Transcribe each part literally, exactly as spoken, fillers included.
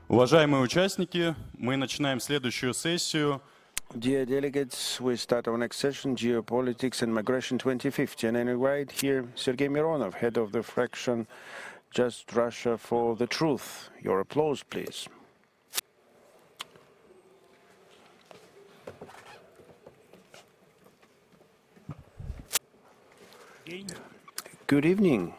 Уважаемые участники, мы начинаем следующую сессию. Dear delegates, we start our next session, Geopolitics and Migration twenty fifty. And I invite here Sergei Mironov, head of the fraction Just Russia for the Truth. Your applause, please. Good evening.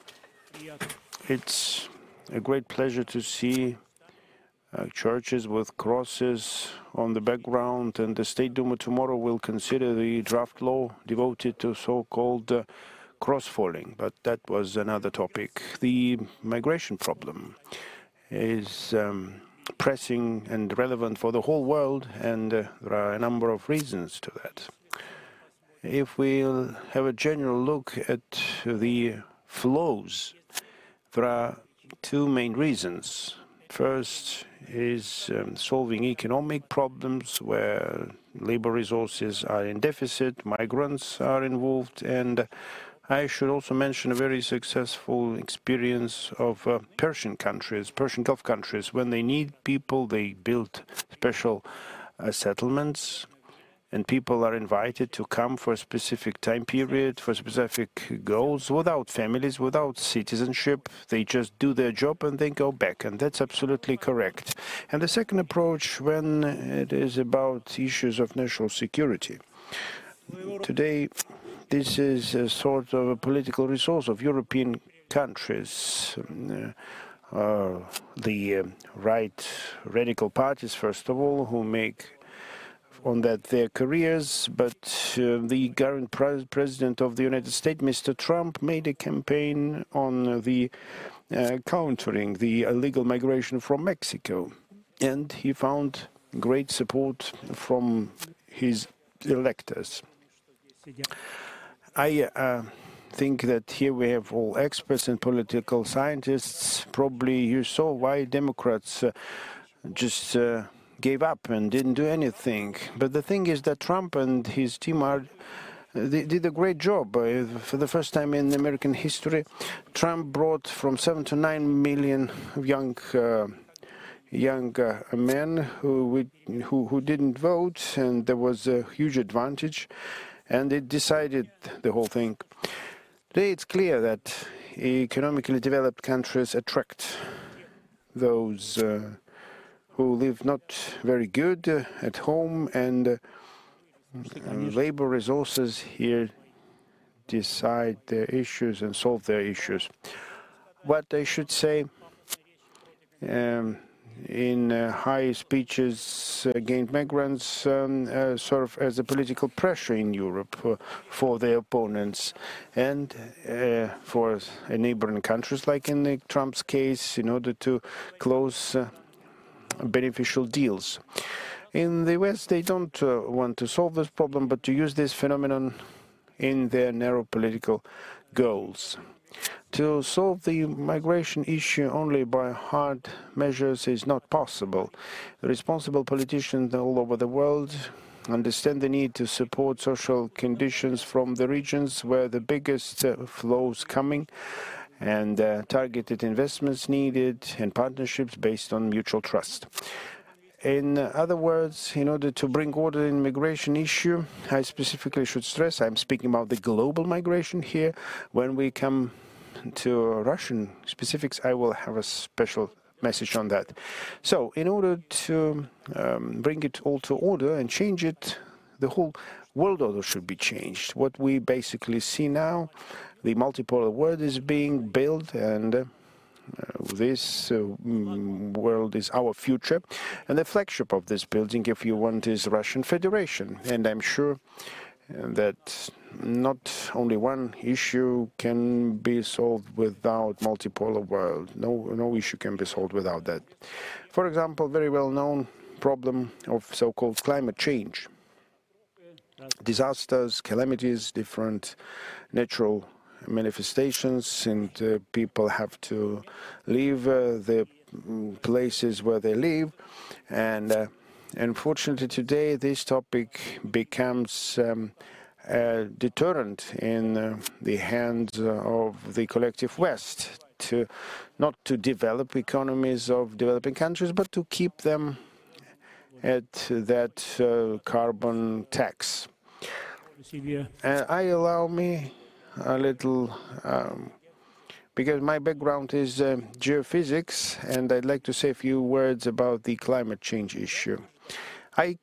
It's a great pleasure to see uh, churches with crosses on the background, and the State Duma tomorrow will consider the draft law devoted to so-called uh, cross-falling, but that was another topic. The migration problem is um, pressing and relevant for the whole world, and uh, there are a number of reasons to that. If we'll have a general look at the flows, there are two main reasons. First is um, solving economic problems where labor resources are in deficit, migrants are involved, and I should also mention a very successful experience of uh, Persian countries, Persian Gulf countries. When they need people, they build special uh, settlements, and people are invited to come for a specific time period, for specific goals, without families, without citizenship. They just do their job and they go back, and that's absolutely correct. And the second approach, when it is about issues of national security. Today, this is a sort of a political resource of European countries. Uh, uh, the uh, right radical parties, first of all, who make on that their careers, but uh, the current pres president of the United States, Mister Trump, made a campaign on the uh, countering the illegal migration from Mexico, and he found great support from his electors. I uh, think that here we have all experts and political scientists. Probably you saw why Democrats uh, just uh, gave up and didn't do anything. But the thing is that Trump and his team are they did a great job. Uh, for the first time in American history, Trump brought from seven to nine million young uh, young uh, men who, who who didn't vote, and there was a huge advantage, and it decided the whole thing. Today it's clear that economically developed countries attract those uh, who live not very good uh, at home, and uh, labor resources here decide their issues and solve their issues. What I should say, um, in uh, high speeches against migrants um, uh, serve as a political pressure in Europe uh, for their opponents and uh, for uh, neighboring countries, like in the Trump's case, in order to close uh, beneficial deals. In the West, they don't uh, want to solve this problem, but to use this phenomenon in their narrow political goals. To solve the migration issue only by hard measures is not possible. Responsible politicians all over the world understand the need to support social conditions from the regions where the biggest uh, flows coming, and uh, targeted investments needed and partnerships based on mutual trust. In other words, in order to bring order in migration issue, I specifically should stress, I'm speaking about the global migration here. When we come to Russian specifics, I will have a special message on that. So, in order to um, bring it all to order and change it, the whole world order should be changed. What we basically see now, the multipolar world is being built, and uh, this uh, world is our future. And the flagship of this building, if you want, is Russian Federation. And I'm sure that not only one issue can be solved without multipolar world. No, no issue can be solved without that. For example, very well-known problem of so-called climate change. Disasters, calamities, different natural manifestations, and uh, people have to leave uh, the places where they live. And uh, unfortunately, today this topic becomes um, a deterrent in uh, the hands of the collective West to not to develop economies of developing countries, but to keep them at that uh, carbon tax. And I allow me a little, um, because my background is uh, geophysics, and I'd like to say a few words about the climate change issue. I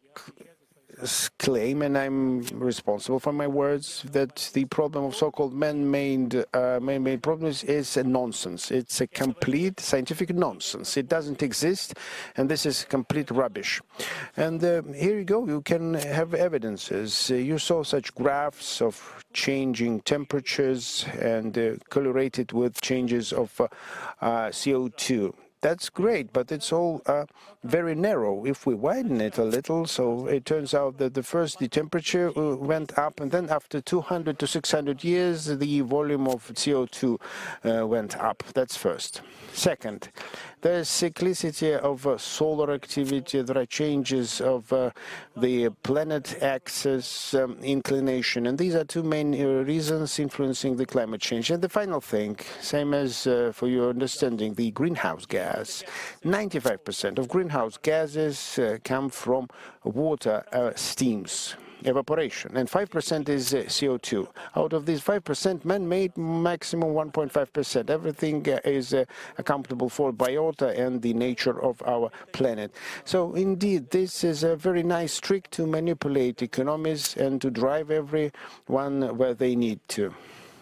claim, and I'm responsible for my words, that the problem of so-called man-made uh, man-made problems is a nonsense. It's a complete scientific nonsense. It doesn't exist, and this is complete rubbish. And uh, here you go. You can have evidences. Uh, you saw such graphs of changing temperatures and uh, correlated with changes of uh, uh, C O two. That's great, but it's all uh, very narrow. If we widen it a little, so it turns out that the first the temperature uh, went up, and then after two hundred to six hundred years, the volume of C O two uh, went up. That's first. Second, there's cyclicity of uh, solar activity. There are changes of uh, the planet axis um, inclination, and these are two main uh, reasons influencing the climate change. And the final thing, same as uh, for your understanding, the greenhouse gas. ninety-five percent of greenhouse gases uh, come from water uh, steams, evaporation, and five percent is uh, C O two. Out of these five percent, man-made, maximum one point five percent. Everything uh, is uh, accountable for biota and the nature of our planet. So indeed, this is a very nice trick to manipulate economies and to drive everyone where they need to.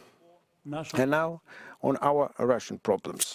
And now, on our Russian problems.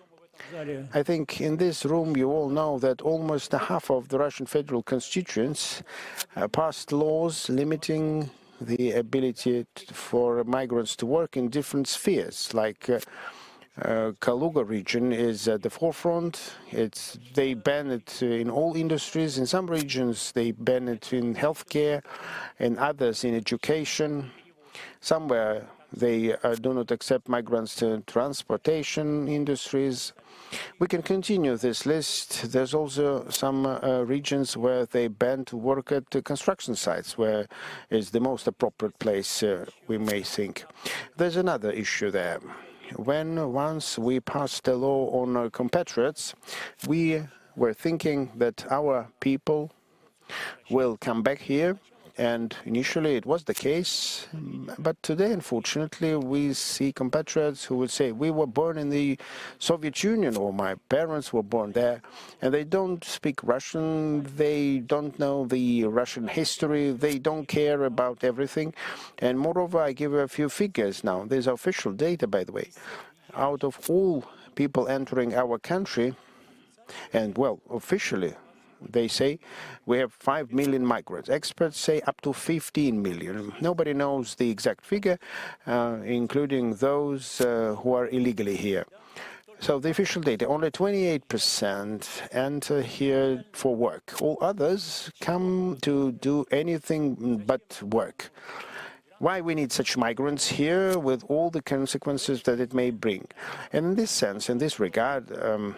I think in this room you all know that almost half of the Russian federal constituents uh, passed laws limiting the ability to, for migrants to work in different spheres. Like uh, uh, Kaluga region is at the forefront. It's, they ban it in all industries. In some regions they ban it in healthcare, and others in education. Somewhere they uh, do not accept migrants to transportation industries. We can continue this list. There's also some uh, regions where they ban to work at uh, construction sites, where is the most appropriate place, uh, we may think. There's another issue there. When once we passed a law on uh, compatriots, we were thinking that our people will come back here. And initially it was the case, but today, unfortunately, we see compatriots who would say, we were born in the Soviet Union, or my parents were born there, and they don't speak Russian, they don't know the Russian history, they don't care about everything. And moreover, I give a few figures now. There's official data, by the way. Out of all people entering our country, and well, officially, they say we have five million migrants. Experts say up to fifteen million. Nobody knows the exact figure, uh, including those uh, who are illegally here. So the official data, only twenty-eight percent enter here for work. All others come to do anything but work. Why we need such migrants here with all the consequences that it may bring? And in this sense, in this regard, um,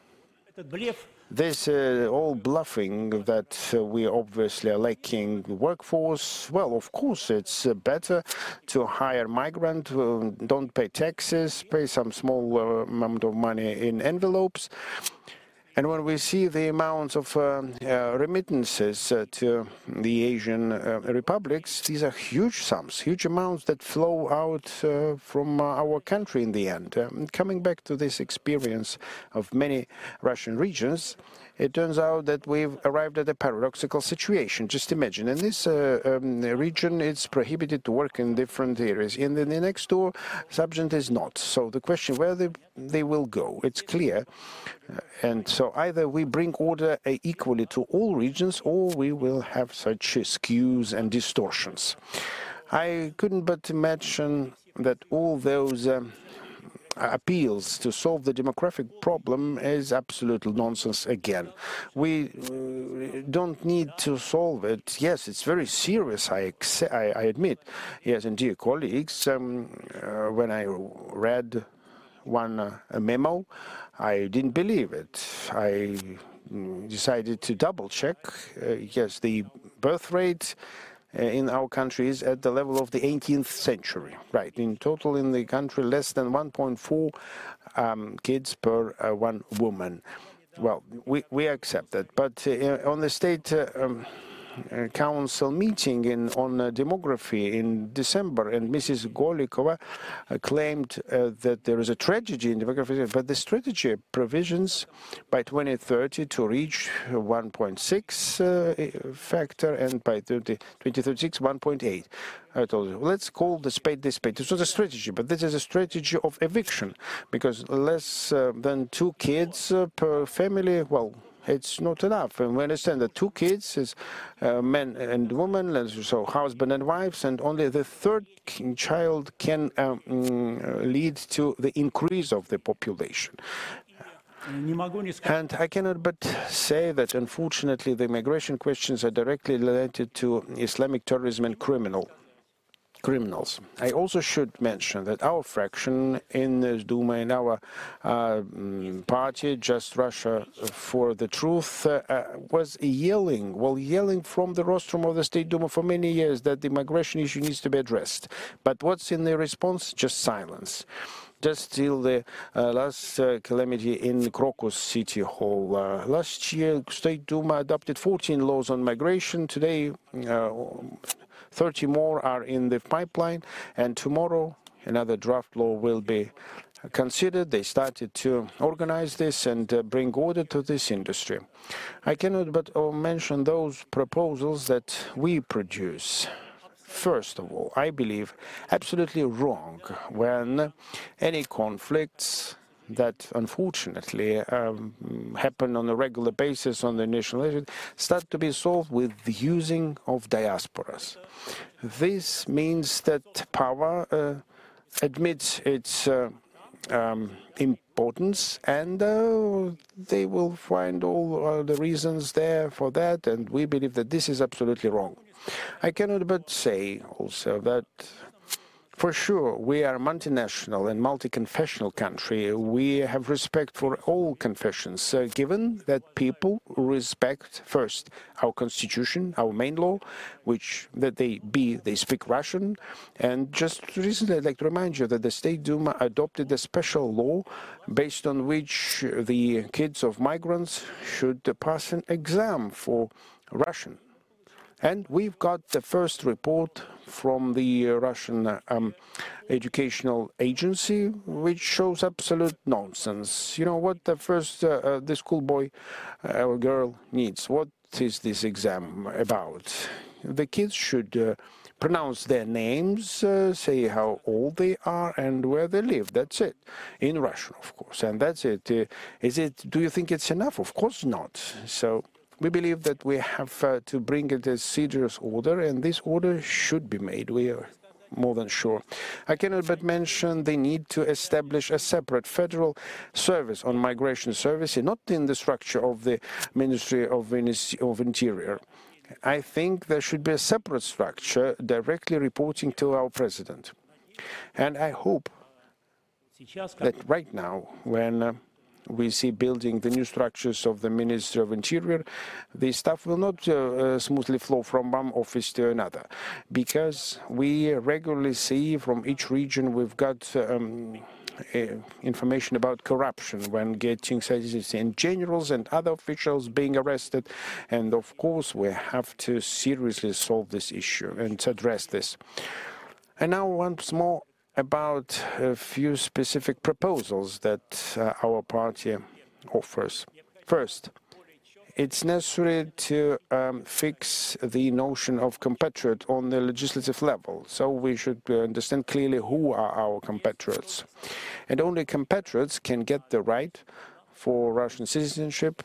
This uh, all bluffing that uh, we obviously are lacking workforce, well, of course, it's uh, better to hire migrant who don't pay taxes, pay some small uh, amount of money in envelopes. And when we see the amounts of uh, uh, remittances uh, to the Asian uh, republics, these are huge sums, huge amounts that flow out uh, from uh, our country in the end. Um, coming back to this experience of many Russian regions, it turns out that we've arrived at a paradoxical situation. Just imagine, in this uh, um, region, it's prohibited to work in different areas. In the, the next door, subject is not. So the question where they, they will go, it's clear. Uh, and so either we bring order uh, equally to all regions, or we will have such uh, skews and distortions. I couldn't but imagine that all those um, appeals to solve the demographic problem is absolute nonsense again. We uh, don't need to solve it. Yes, it's very serious, I, I, I admit. Yes, and dear colleagues, um, uh, when I read one uh, a memo, I didn't believe it. I decided to double-check. Uh, yes, the birth rate in our country is at the level of the eighteenth century. Right, in total in the country, less than one point four um, kids per uh, one woman. Well, we, we accept that. But uh, on the state uh, um, uh, council meeting in, on uh, demography in December, and Missus Golikova uh, claimed uh, that there is a tragedy in demography, but the strategy provisions by twenty thirty to reach one point six uh, factor, and by twenty thirty-six, one point eight. I told you, let's call the spade the spade. It's not a strategy, but this is a strategy of eviction, because less uh, than two kids uh, per family, well, it's not enough. And we understand that two kids is uh, men and women, and so husband and wives, and only the third child can um, lead to the increase of the population. And I cannot but say that, unfortunately, the migration questions are directly related to Islamic terrorism and criminal criminals. I also should mention that our fraction in the Duma, in our uh, party, Just Russia for the Truth, uh, uh, was yelling, well, yelling from the rostrum of the State Duma for many years that the migration issue needs to be addressed. But what's in the response? Just silence. Just till the uh, last uh, calamity in Crocus City Hall. Uh, last year, State Duma adopted fourteen laws on migration. Today, uh, thirty more are in the pipeline, and tomorrow another draft law will be considered. They started to organize this and uh, bring order to this industry. I cannot but uh, mention those proposals that we produce. First of all, I believe absolutely wrong when any conflicts that unfortunately um, happen on a regular basis on the national level start to be solved with the using of diasporas. This means that power uh, admits its uh, um, importance, and uh, they will find all uh, the reasons there for that, and we believe that this is absolutely wrong. I cannot but say also that for sure, we are a multinational and multi-confessional country. We have respect for all confessions, uh, given that people respect first our constitution, our main law, which that they be they speak Russian. And just recently, I'd like to remind you that the State Duma adopted a special law based on which the kids of migrants should pass an exam for Russian. And we've got the first report from the Russian um, educational agency, which shows absolute nonsense. You know what the first, uh, uh, the schoolboy uh, or girl needs? What is this exam about? The kids should uh, pronounce their names, uh, say how old they are and where they live. That's it. In Russian, of course. And that's it. Uh, is it, do you think it's enough? Of course not. So we believe that we have uh, to bring it as serious order, and this order should be made. We are more than sure. I cannot but mention the need to establish a separate federal service on migration services, not in the structure of the Ministry of Interior. I think there should be a separate structure directly reporting to our president. And I hope that right now, when uh, we see building the new structures of the Ministry of Interior, the stuff will not uh, uh, smoothly flow from one office to another, because we regularly see from each region we've got um, uh, information about corruption when getting citizens and generals and other officials being arrested. And of course, we have to seriously solve this issue and address this. And now once more, about a few specific proposals that uh, our party offers. First, it's necessary to um, fix the notion of compatriot on the legislative level. So we should uh, understand clearly who are our compatriots. And only compatriots can get the right for Russian citizenship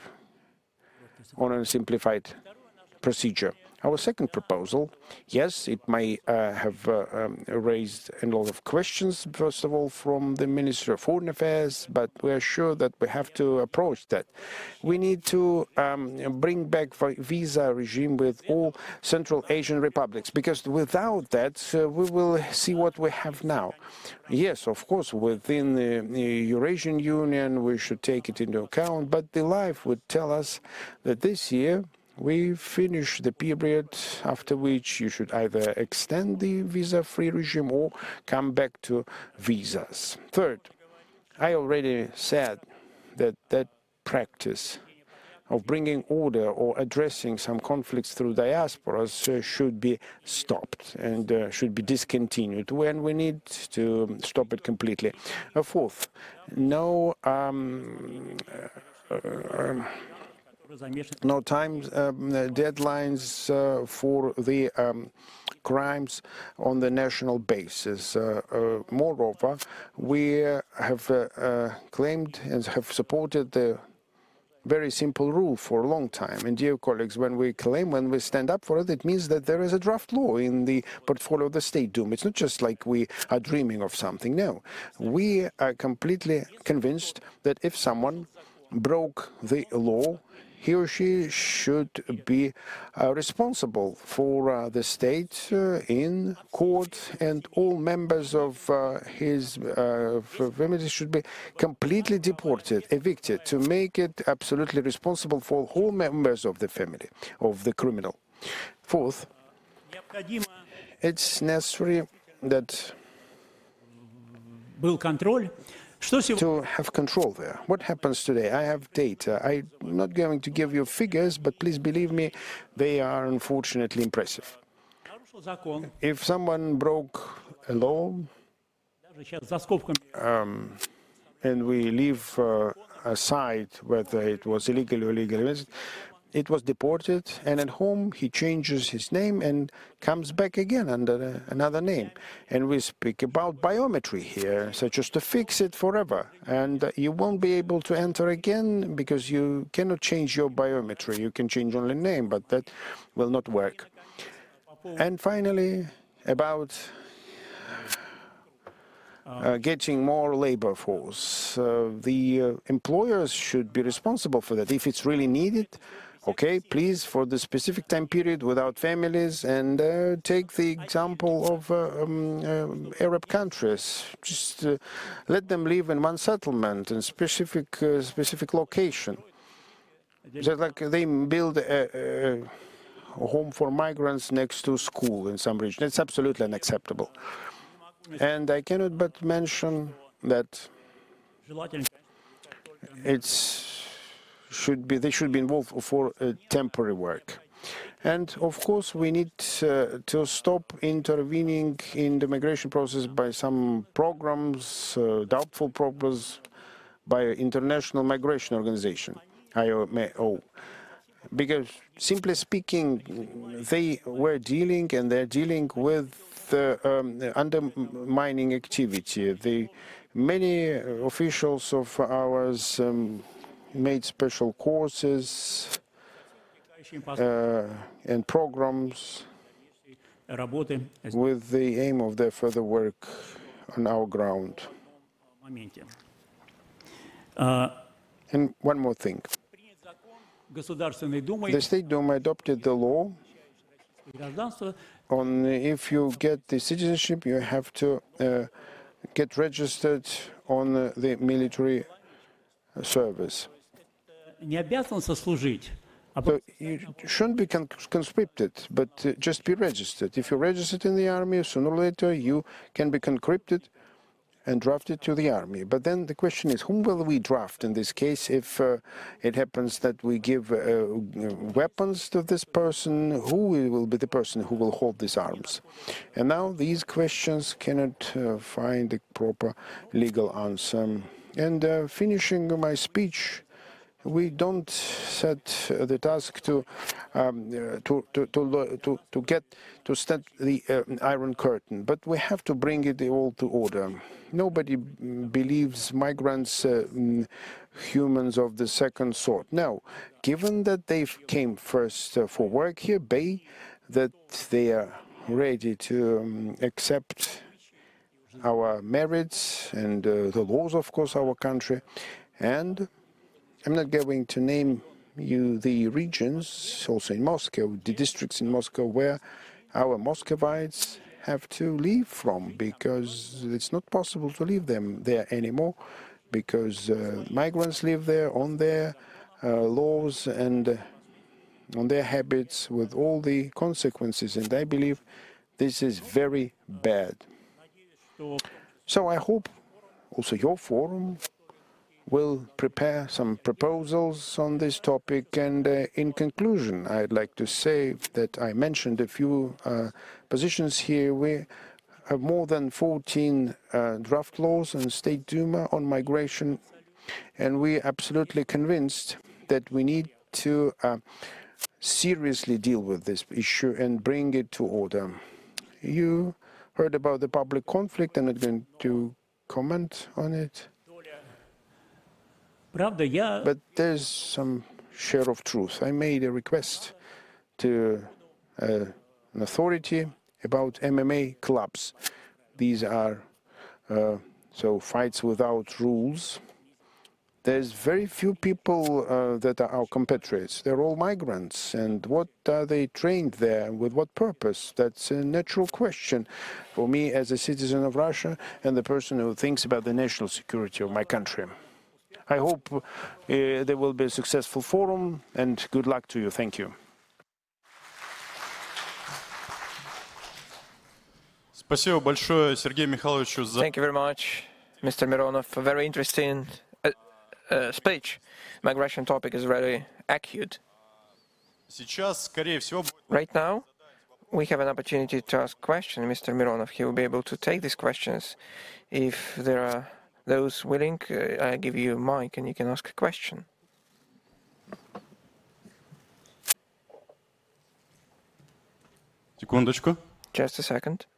on a simplified procedure. Our second proposal, yes, it may uh, have uh, um, raised a lot of questions, first of all, from the Ministry of Foreign Affairs, but we are sure that we have to approach that. We need to um, bring back visa regime with all Central Asian republics, because without that, uh, we will see what we have now. Yes, of course, within the, the Eurasian Union, we should take it into account, but the life would tell us that this year, we finish the period after which you should either extend the visa-free regime or come back to visas. Third, I already said that that practice of bringing order or addressing some conflicts through diasporas uh, should be stopped and uh, should be discontinued when we need to stop it completely. Uh, fourth, no um, uh, uh, no time um, deadlines uh, for the um, crimes on the national basis. Uh, uh, moreover, we uh, have uh, uh, claimed and have supported the very simple rule for a long time. And dear colleagues, when we claim, when we stand up for it, it means that there is a draft law in the portfolio of the State Duma. It's not just like we are dreaming of something. No, we are completely convinced that if someone broke the law, he or she should be uh, responsible for uh, the state uh, in court, and all members of uh, his uh, family should be completely deported, evicted, to make it absolutely responsible for all members of the family, of the criminal. Fourth, it's necessary that был контроль. to have control there. What happens today? I have data. I'm not going to give you figures, but please believe me, they are unfortunately impressive. If someone broke a law, um, and we leave uh, aside whether it was illegal or illegal, it was deported, and at home he changes his name and comes back again under another name. And we speak about biometry here, such as to fix it forever. And you won't be able to enter again because you cannot change your biometry. You can change only name, but that will not work. And finally, about Uh, getting more labor force. Uh, the uh, employers should be responsible for that. If it's really needed, okay, please, for the specific time period without families, and uh, take the example of uh, um, uh, Arab countries. Just uh, let them live in one settlement in specific uh, specific location. Just like they build a, a, a home for migrants next to school in some region. It's absolutely unacceptable. And I cannot but mention that it's should be they should be involved for uh, temporary work. And of course, we need uh, to stop intervening in the migration process by some programs, uh, doubtful programs, by International Migration Organization, I O M O. Because simply speaking, they were dealing and they're dealing with the um, undermining activity. The many officials of ours um, made special courses uh, and programs with the aim of their further work on our ground. And one more thing. The State Duma adopted the law on if you get the citizenship, you have to uh, get registered on uh, the military service. So you shouldn't be con conscripted, but uh, just be registered. If you're registered in the army, sooner or later you can be conscripted and drafted to the army. But then the question is, whom will we draft in this case if uh, it happens that we give uh, weapons to this person? Who will be the person who will hold these arms? And now these questions cannot uh, find a proper legal answer. And uh, finishing my speech, we don't set the task to um, uh, to, to to to to get to set the uh, Iron Curtain, but we have to bring it all to order. Nobody believes migrants uh, humans of the second sort. No, given that they came first uh, for work here, bay, that they are ready to um, accept our merits and uh, the laws, of course, our country, and I'm not going to name you the regions, also in Moscow, the districts in Moscow where our Muscovites have to leave from, because it's not possible to leave them there anymore, because uh, migrants live there on their uh, laws and uh, on their habits with all the consequences, and I believe this is very bad. So I hope also your forum will prepare some proposals on this topic. And uh, in conclusion, I'd like to say that I mentioned a few uh, positions here. We have more than fourteen uh, draft laws in State Duma on migration, and we're absolutely convinced that we need to uh, seriously deal with this issue and bring it to order. You heard about the public conflict. I'm not going to comment on it. But there's some share of truth. I made a request to uh, an authority about M M A clubs. These are uh, so fights without rules. There's very few people uh, that are our compatriots. They're all migrants. And what are they trained there? With what purpose? That's a natural question for me as a citizen of Russia and the person who thinks about the national security of my country. I hope uh, there will be a successful forum, and good luck to you. Thank you. Спасибо большое Сергею Михайловичу за... Thank you very much, Mister Mironov, for a very interesting uh, uh, speech. Migration topic is very acute. Сейчас, скорее всего, Right now, we have an opportunity to ask questions. Mister Mironov, he will be able to take these questions. If there are those willing, uh, I give you a mic and you can ask a question. Секундочку. Just a second.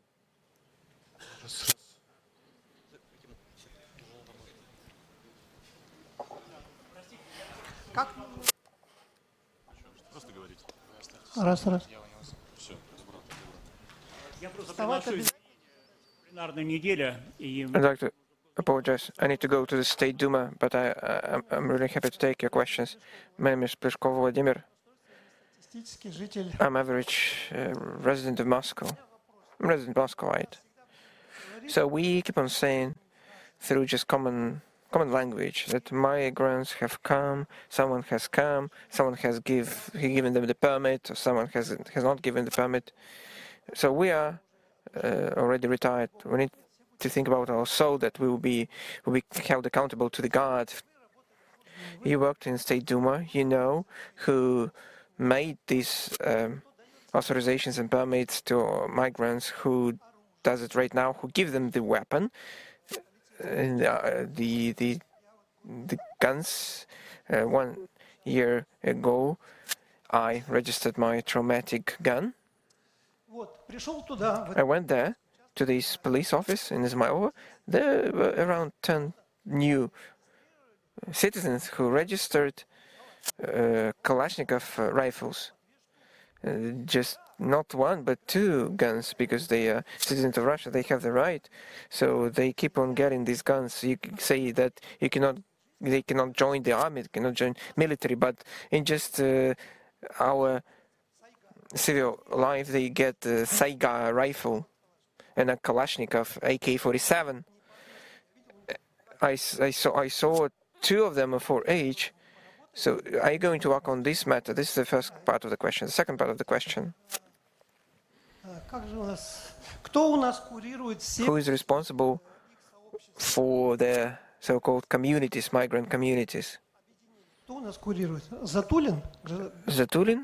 Раз, раз. I'd like to apologize. I need to go to the State Duma, but I, I, I'm really happy to take your questions. My name is Pliskov Vladimir. I'm average uh, resident of Moscow. I'm resident Moscowite. So we keep on saying through just common common language that migrants have come, someone has come, someone has give he given them the permit, or someone has has not given the permit. So we are uh, already retired. We need to think about our soul, that we will be will be held accountable to the God. You worked in State Duma, you know who made these um, authorizations and permits to migrants, who does it right now, who give them the weapon, and uh, the the the guns. Uh, one year ago, I registered my traumatic gun. I went there to this police office in Izmailova. There were around ten new citizens who registered uh, Kalashnikov uh, rifles. Uh, just not one, but two guns, because they are citizens of Russia. They have the right, so they keep on getting these guns. You say that you cannot, they cannot join the army, they cannot join military, but in just uh, our civil life, they get a Saiga rifle and a Kalashnikov A K forty-seven. I, I saw I saw two of them for age. So are you going to work on this matter? This is the first part of the question. The second part of the question: who is responsible for the so-called communities, migrant communities? Zatulin?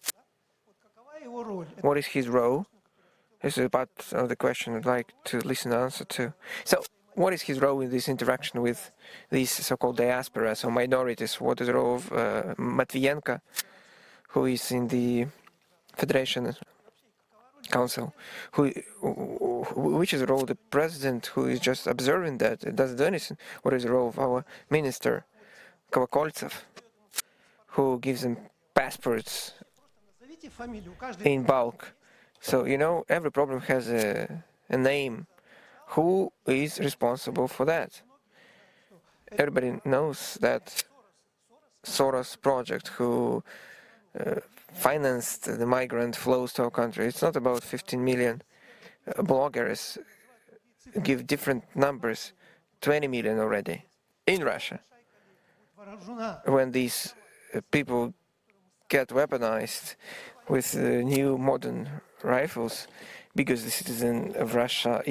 What is his role? This is a part of the question I'd like to listen to answer to. So, what is his role in this interaction with these so-called diasporas or minorities? What is the role of uh, Matvienko, who is in the Federation Council? Who, which is the role of the president, who is just observing that, it doesn't do anything? What is the role of our minister, Kovakoltsev, who gives them passports in bulk? So, you know, every problem has a, a name. Who is responsible for that? Everybody knows that Soros project, who uh, financed the migrant flows to our country, it's not about fifteen million. Uh, bloggers give different numbers, twenty million already, in Russia. When these uh, people get weaponized with uh, new modern rifles, because the citizen of Russia is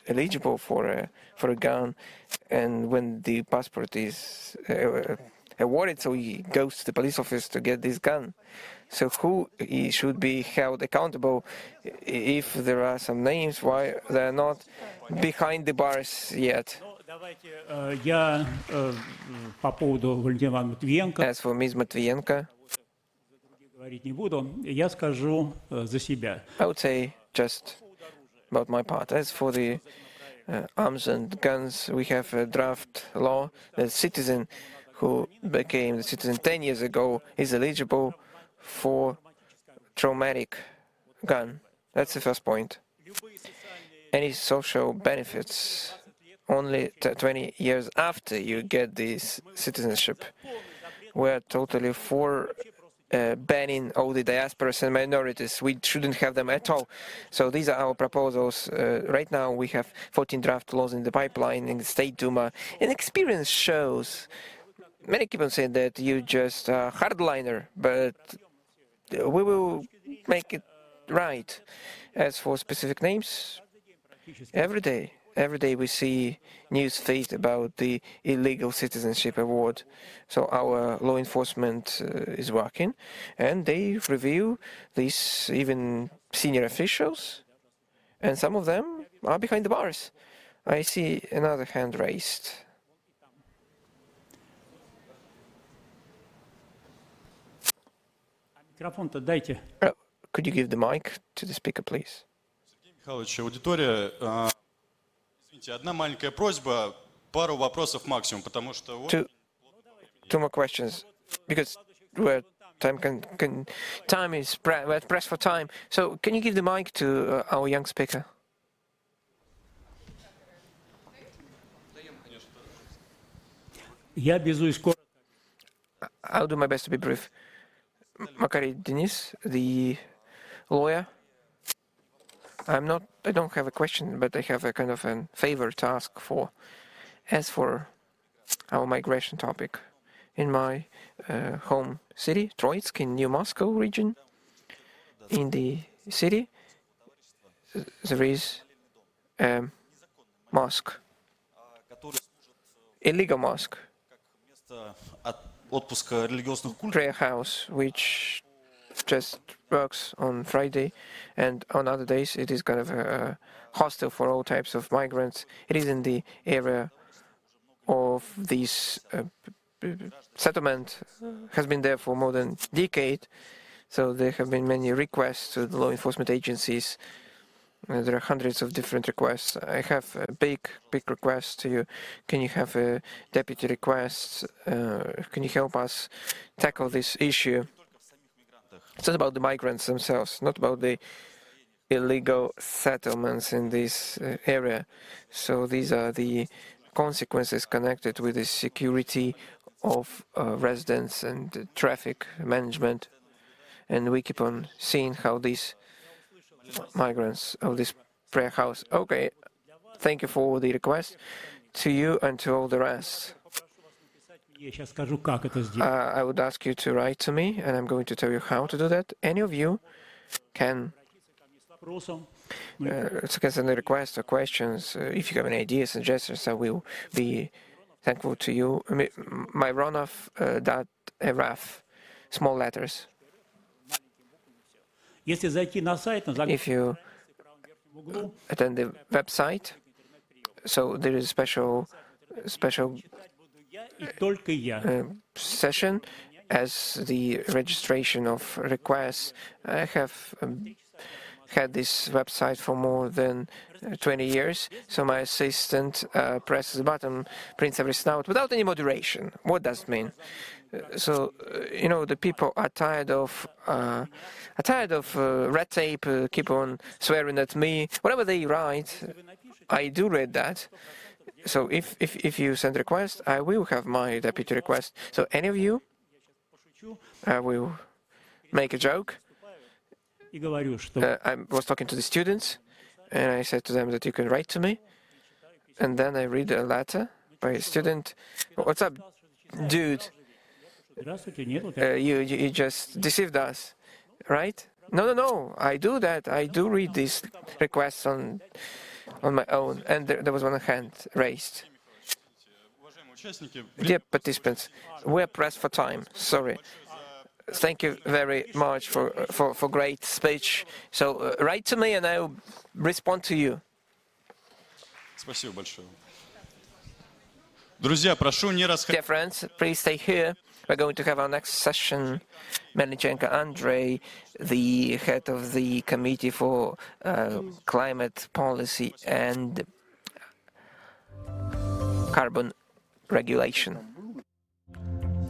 eligible for a for a gun, and when the passport is uh, awarded, so he goes to the police office to get this gun. So who he should be held accountable if there are some names why they're not behind the bars yet? Я по поводу Валентина Матвиенко As for Miz Matvienko, говорить не буду, я скажу за себя. I would say just about my part. As for the uh, arms and guns, we have a draft law. The citizen who became the citizen ten years ago is eligible for traumatic gun. That's the first point. Any social benefits only twenty years after you get this citizenship. We're totally for uh, banning all the diasporas and minorities. We shouldn't have them at all. So these are our proposals. Uh, right now we have fourteen draft laws in the pipeline in the State Duma. And experience shows, many people say that you just a hardliner, but we will make it right. As for specific names, every day, every day we see news feed about the illegal citizenship award. So our law enforcement uh, is working, and they review these even senior officials, and some of them are behind the bars. I see another hand raised. Микрофон-то дайте. Uh, could you give the mic to the speaker, please? Сергей Михайлович, аудитория, а, извините, одна маленькая просьба, пару вопросов максимум, потому что... вот- Two, two more questions, because we're time can, can time is pre- we're pressed for time. So can you give the mic to uh, our young speaker? Я обязуюсь коротко. I'll do my best to be brief. Makary Denis, the lawyer. I'm not. I don't have a question, but I have a kind of a favor to ask for. As for our migration topic, in my uh, home city, Troitsk, in New Moscow region, in the city, there is a mosque, illegal mosque, Место от отпуска религиозных культов. prayer house, which just works on Friday, and on other days it is kind of a, a hostel for all types of migrants. It is in the area of this uh, p- p- settlement, has been there for more than a decade, so there have been many requests to the law enforcement agencies. Uh, there are hundreds of different requests. I have a big, big request to you. Can you have a deputy request? Uh, can you help us tackle this issue? It's not about the migrants themselves, not about the illegal settlements in this uh, area. So these are the consequences connected with the security of uh, residents and uh, traffic management. And we keep on seeing how these migrants of this prayer house. Okay, thank you for the request. To you and to all the rest. Я сейчас скажу, как это сделать. Uh, I would ask you to write to me, and I'm going to tell you how to do that. Any of you can Вопросом. uh, send a request or questions. Uh, if you have any ideas, suggestions, I will be thankful to you. Mi- Myronov uh, dot rf, small letters. Если зайти на сайт, на If you в углу, attend the website, so there is a special special и только я. uh, session as the registration of requests. I have um, had this website for more than uh, twenty years, so my assistant uh, presses the button, prints everything out without any moderation. What does it mean? Uh, so, uh, you know, the people are tired of uh, are tired of uh, red tape, uh, keep on swearing at me. Whatever they write, I do read that. So if, if, if you send request, I will have my deputy request. So any of you, I will make a joke. И говорю, что Uh, I was talking to the students, and I said to them that you can write to me. And then I read a letter by a student. What's up, dude? здравствуйте, нет, вот Uh, you, you you just deceived us, right? No, no, no. I do that. I do read these requests on on my own, and there, there was one hand raised. Уважаемые участники, Dear participants, we're pressed for time. Sorry. Thank you very much for for, for great speech. So uh, write to me and I'll respond to you. спасибо большое. Друзья, прошу не Dear расходиться. friends, please stay here. We're going to have our next session. Melnichenko Andrei, the head of the Committee for uh, Climate Policy and Carbon Regulation.